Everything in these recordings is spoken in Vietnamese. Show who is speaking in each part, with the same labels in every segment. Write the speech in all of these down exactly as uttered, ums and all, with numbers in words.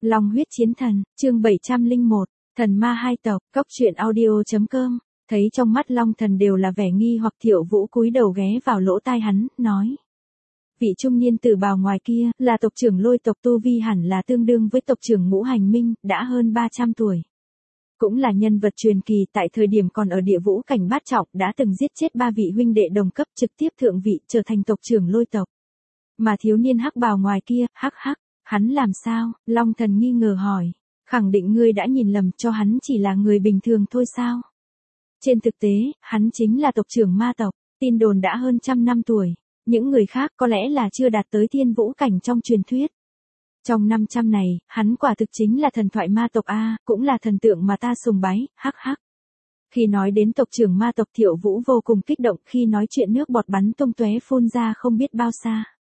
Speaker 1: Long huyết chiến thần, chương bảy trăm lẻ một, thần ma hai tộc, cốc truyện audio chấm com. Thấy trong mắt Long Thần đều là vẻ nghi hoặc, Thiệu Vũ cúi đầu ghé vào lỗ tai hắn, nói. Vị trung niên tử bào ngoài kia, là tộc trưởng Lôi tộc, tu vi hẳn là tương đương với tộc trưởng Ngũ Hành Minh, đã hơn ba trăm tuổi. Cũng là nhân vật truyền kỳ, tại thời điểm còn ở địa vũ cảnh bát trọng, đã từng giết chết ba vị huynh đệ đồng cấp, trực tiếp thượng vị, trở thành tộc trưởng Lôi tộc. Mà thiếu niên hắc bào ngoài kia, hắc hắc, hắn làm sao? Long Thần nghi ngờ hỏi. Khẳng định ngươi đã nhìn lầm, cho hắn chỉ là người bình thường thôi sao? Trên thực tế, hắn chính là tộc trưởng ma tộc, tin đồn đã hơn trăm năm tuổi. Những người khác có lẽ là chưa đạt tới thiên vũ cảnh trong truyền thuyết. Trong năm trăm này, hắn quả thực chính là thần thoại ma tộc A, cũng là thần tượng mà ta sùng bái, hắc hắc. Khi nói đến tộc trưởng ma tộc, Thiệu Vũ vô cùng kích động, khi nói chuyện nước bọt bắn tung tóe phun ra không biết bao xa.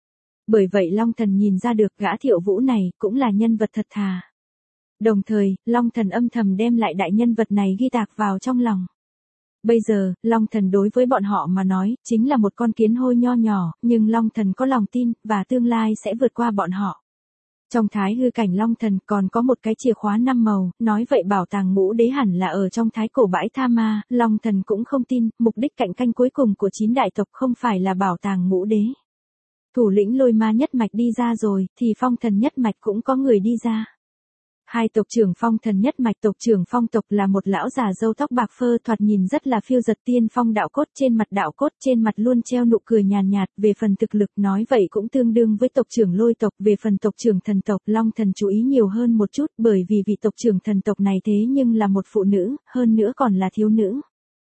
Speaker 1: Bởi vậy Long Thần nhìn ra được gã Thiệu Vũ này cũng là nhân vật thật thà. Đồng thời, Long Thần âm thầm đem lại đại nhân vật này ghi tạc vào trong lòng. Bây giờ, Long Thần đối với bọn họ mà nói, chính là một con kiến hôi nho nhỏ, nhưng Long Thần có lòng tin, và tương lai sẽ vượt qua bọn họ. Trong thái hư cảnh Long Thần còn có một cái chìa khóa năm màu, nói vậy bảo tàng ngũ đế hẳn là ở trong thái cổ bãi tha ma, Long Thần cũng không tin, mục đích cạnh tranh cuối cùng của chín đại tộc không phải là bảo tàng ngũ đế. Thủ lĩnh Lôi Ma nhất mạch đi ra rồi, thì Phong Thần nhất mạch cũng có người đi ra. Hai tộc trưởng Phong Thần nhất mạch, tộc trưởng Phong tộc là một lão già râu tóc bạc phơ, thoạt nhìn rất là phiêu giật, tiên phong đạo cốt, trên mặt đạo cốt, trên mặt luôn treo nụ cười nhàn nhạt, về phần thực lực nói vậy cũng tương đương với tộc trưởng Lôi tộc, về phần tộc trưởng Thần tộc, Long Thần chú ý nhiều hơn một chút, bởi vì vị tộc trưởng Thần tộc này thế nhưng là một phụ nữ, hơn nữa còn là thiếu nữ.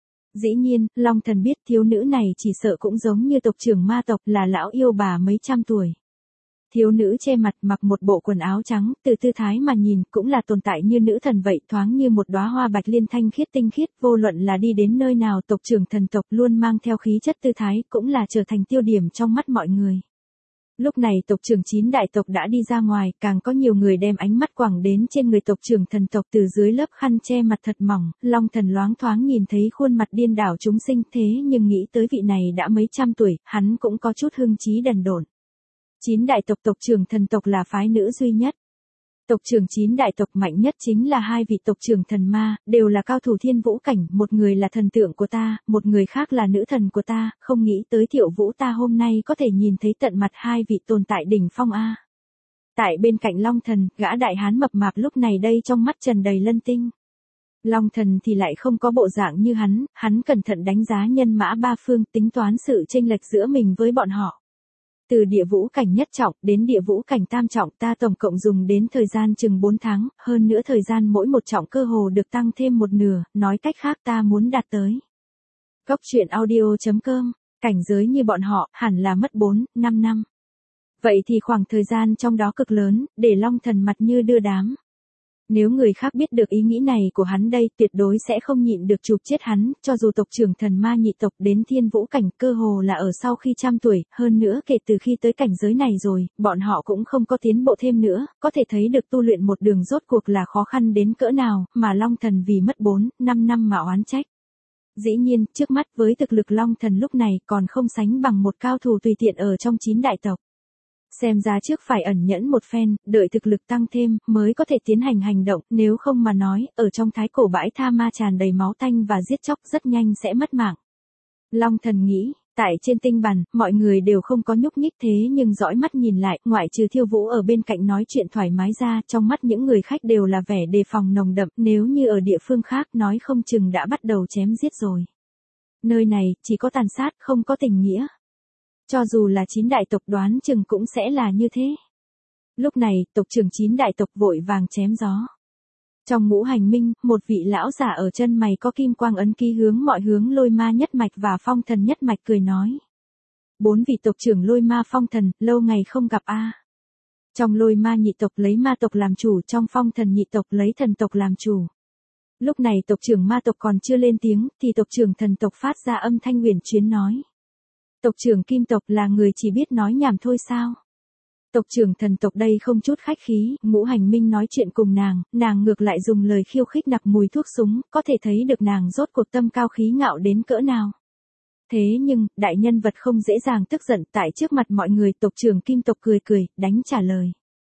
Speaker 1: Dĩ nhiên, Long Thần biết thiếu nữ này chỉ sợ cũng giống như tộc trưởng ma tộc, là lão yêu bà mấy trăm tuổi. Thiếu nữ che mặt, mặc một bộ quần áo trắng, từ tư thái mà nhìn cũng là tồn tại như nữ thần vậy, thoáng như một đóa hoa bạch liên thanh khiết tinh khiết, vô luận là đi đến nơi nào tộc trưởng Thần tộc luôn mang theo khí chất tư thái, cũng là trở thành tiêu điểm trong mắt mọi người. Lúc này tộc trưởng chín đại tộc đã đi ra ngoài, càng có nhiều người đem ánh mắt quẳng đến trên người tộc trưởng Thần tộc, từ dưới lớp khăn che mặt thật mỏng, Long Thần loáng thoáng nhìn thấy khuôn mặt điên đảo chúng sinh, thế nhưng nghĩ tới vị này đã mấy trăm tuổi, hắn cũng có chút hưng trí đần độn. Chín đại tộc, tộc trưởng Thần tộc là phái nữ duy nhất. Tộc trưởng chín đại tộc mạnh nhất chính là hai vị tộc trưởng thần ma, đều là cao thủ thiên vũ cảnh, một người là thần tượng của ta, một người khác là nữ thần của ta, không nghĩ tới Thiệu Vũ ta hôm nay có thể nhìn thấy tận mặt hai vị tồn tại đỉnh phong A. Tại bên cạnh Long Thần, gã đại hán mập mạp lúc này đây trong mắt tràn đầy lân tinh. Long Thần thì lại không có bộ dạng như hắn, hắn cẩn thận đánh giá nhân mã ba phương, tính toán sự chênh lệch giữa mình với bọn họ. Từ địa vũ cảnh nhất trọng đến địa vũ cảnh tam trọng, ta tổng cộng dùng đến thời gian chừng bốn tháng, hơn nữa thời gian mỗi một trọng cơ hồ được tăng thêm một nửa, nói cách khác ta muốn đạt tới. Cốc truyện audio chấm com, cảnh giới như bọn họ, hẳn là mất bốn, năm năm. Vậy thì khoảng thời gian trong đó cực lớn, để Long Thần mặt như đưa đám. Nếu người khác biết được ý nghĩ này của hắn đây, tuyệt đối sẽ không nhịn được chụp chết hắn, cho dù tộc trưởng thần ma nhị tộc đến thiên vũ cảnh, cơ hồ là ở sau khi trăm tuổi, hơn nữa kể từ khi tới cảnh giới này rồi, bọn họ cũng không có tiến bộ thêm nữa, có thể thấy được tu luyện một đường rốt cuộc là khó khăn đến cỡ nào, mà Long Thần vì mất bốn, năm năm mà oán trách. Dĩ nhiên, trước mắt với thực lực Long Thần lúc này còn không sánh bằng một cao thủ tùy tiện ở trong chín đại tộc. Xem ra trước phải ẩn nhẫn một phen, đợi thực lực tăng thêm, mới có thể tiến hành hành động, nếu không mà nói, ở trong thái cổ bãi tha ma tràn đầy máu tanh và giết chóc rất nhanh sẽ mất mạng. Long Thần nghĩ, tại trên tinh bàn, mọi người đều không có nhúc nhích, thế nhưng dõi mắt nhìn lại, ngoại trừ Thiêu Vũ ở bên cạnh nói chuyện thoải mái ra, trong mắt những người khách đều là vẻ đề phòng nồng đậm, nếu như ở địa phương khác nói không chừng đã bắt đầu chém giết rồi. Nơi này, chỉ có tàn sát, không có tình nghĩa. Cho dù là chín đại tộc đoán chừng cũng sẽ là như thế. Lúc này, tộc trưởng chín đại tộc vội vàng chém gió. Trong Ngũ Hành Minh, một vị lão giả ở chân mày có kim quang ấn ký hướng mọi hướng Lôi Ma nhất mạch và Phong Thần nhất mạch cười nói. Bốn vị tộc trưởng Lôi Ma Phong Thần, lâu ngày không gặp a. Trong Lôi Ma nhị tộc lấy ma tộc làm chủ, trong Phong Thần nhị tộc lấy thần tộc làm chủ. Lúc này tộc trưởng ma tộc còn chưa lên tiếng, thì tộc trưởng thần tộc phát ra âm thanh huyền chuyến nói. Tộc trưởng Kim tộc là người chỉ biết nói nhảm thôi sao? Tộc trưởng Thần tộc đây không chút khách khí, Ngũ Hành Minh nói chuyện cùng nàng, nàng ngược lại dùng lời khiêu khích nặc mùi thuốc súng, có thể thấy được nàng rốt cuộc tâm cao khí ngạo đến cỡ nào. Thế nhưng, đại nhân vật không dễ dàng tức giận, tại trước mặt mọi người, tộc trưởng Kim tộc cười cười, đánh trả lời.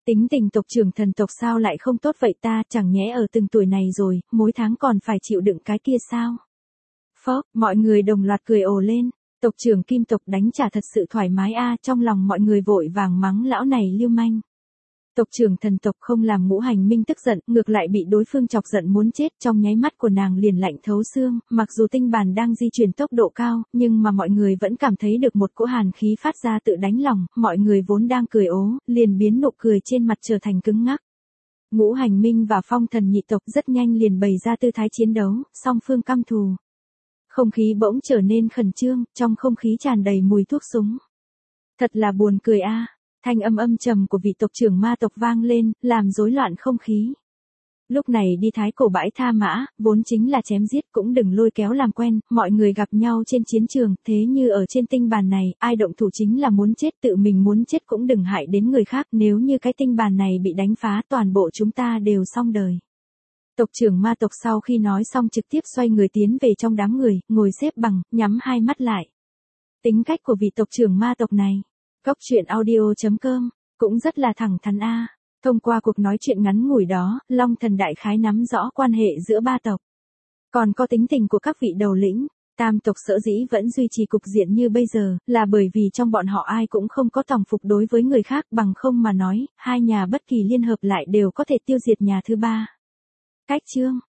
Speaker 1: Tính tình tộc trưởng thần tộc sao lại không tốt vậy ta, chẳng nhẽ ở từng tuổi này rồi, mỗi tháng còn phải chịu đựng cái kia sao? Phốc, mọi người đồng loạt cười ồ lên. Tộc trưởng kim tộc đánh trả thật sự thoải mái a, trong lòng mọi người vội vàng mắng lão này lưu manh. Tộc trưởng thần tộc không làm Ngũ Hành Minh tức giận, ngược lại bị đối phương chọc giận muốn chết, trong nháy mắt của nàng liền lạnh thấu xương, mặc dù tinh bàn đang di chuyển tốc độ cao, nhưng mà mọi người vẫn cảm thấy được một cỗ hàn khí phát ra tự đánh lòng, mọi người vốn đang cười ố, liền biến nụ cười trên mặt trở thành cứng ngắc. Ngũ Hành Minh và Phong Thần nhị tộc rất nhanh liền bày ra tư thái chiến đấu, song phương căm thù. Không khí bỗng trở nên khẩn trương, trong không khí tràn đầy mùi thuốc súng. Thật là buồn cười a. Thanh âm âm trầm của vị tộc trưởng ma tộc vang lên, làm rối loạn không khí. Lúc này đi thái cổ bãi tha mã, vốn chính là chém giết, cũng đừng lôi kéo làm quen, mọi người gặp nhau trên chiến trường, thế như ở trên tinh bàn này, ai động thủ chính là muốn chết, tự mình muốn chết cũng đừng hại đến người khác, nếu như cái tinh bàn này bị đánh phá toàn bộ chúng ta đều xong đời. Tộc trưởng ma tộc sau khi nói xong trực tiếp xoay người tiến về trong đám người, ngồi xếp bằng, nhắm hai mắt lại. Tính cách của vị tộc trưởng ma tộc này, Cốc truyện audio chấm com, cũng rất là thẳng thắn a. Thông qua cuộc nói chuyện ngắn ngủi đó, Long Thần đại khái nắm rõ quan hệ giữa ba tộc. Còn có tính tình của các vị đầu lĩnh, tam tộc sở dĩ vẫn duy trì cục diện như bây giờ, là bởi vì trong bọn họ ai cũng không có tòng phục đối với người khác, bằng không mà nói, hai nhà bất kỳ liên hợp lại đều có thể tiêu diệt nhà thứ ba. Cách chương